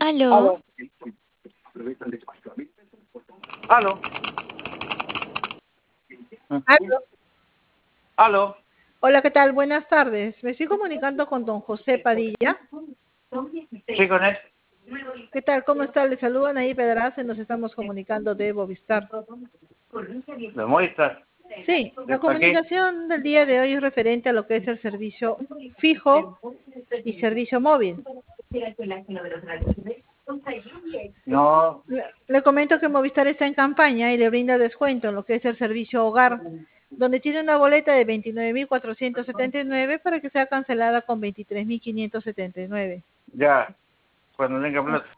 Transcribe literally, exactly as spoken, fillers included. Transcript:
Aló. Aló. Aló. Aló. Aló. Hola, ¿qué tal? Buenas tardes. Me estoy comunicando con don José Padilla. Sí, con él. ¿Qué tal? ¿Cómo está? Le saludan ahí Pedraza. Nos estamos comunicando de Bovistar. ¿Me muestra? Sí, la ¿Está aquí? comunicación del día de hoy es referente a lo que es el servicio fijo y servicio móvil. No. Le, le comento que Movistar está en campaña y le brinda descuento en lo que es el servicio hogar, donde tiene una boleta de veintinueve mil cuatrocientos setenta y nueve para que sea cancelada con veintitrés mil quinientos setenta y nueve. Ya. Cuando tenga plata.